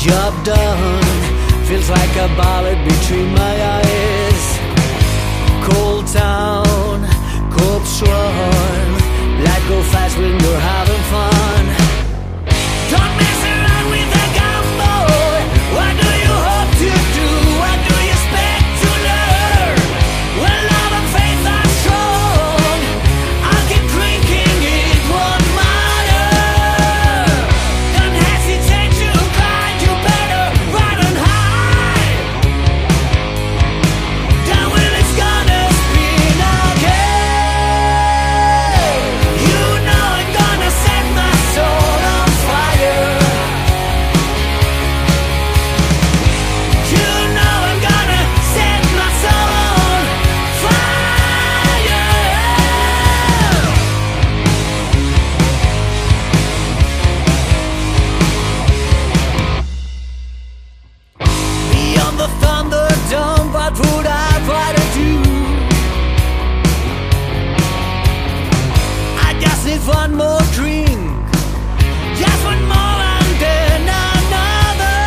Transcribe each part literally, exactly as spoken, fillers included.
Job done, feels like a bullet between my eyes. Cold town, corpse run, life go fast when you're having fun. Don't mess around with a gun, boy. What do you hope to do? What do you expect to learn? When love and faith are strong, I'll keep drinking, it won't matter. Don't hesitate to cry, you better run and hide. The wheel is gonna spin again. You know I'm gonna set my soul on fire. You know I'm gonna set my soul on fire. Beyond the thunderdome, what would I rather do? I just need one more drink, just one more and then another.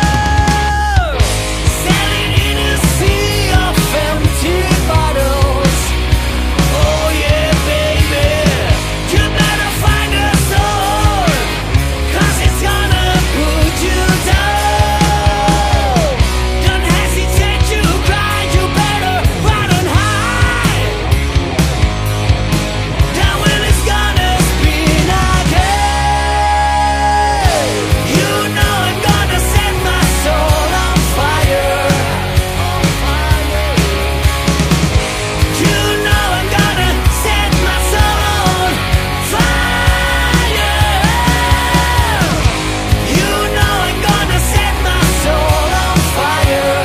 Sailing in a sea of empty bottles. Oh yeah, baby, you better find a soul, 'cause it's gonna put you down. Don't hesitate to cry, you better run and hide. The wheel is gonna spin again. You know I'm gonna set my soul on fire. You know I'm gonna set my soul on fire. You know I'm gonna set my soul on fire.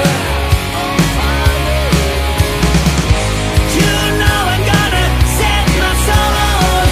You know I'm gonna set my soul on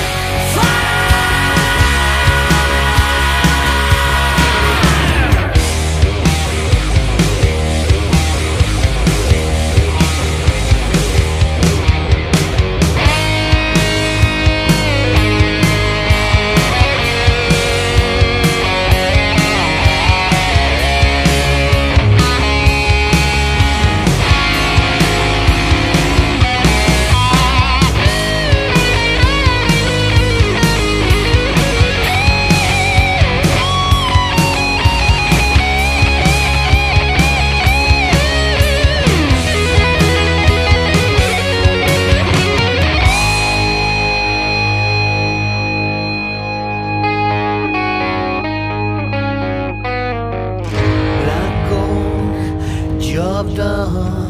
black gold, job done.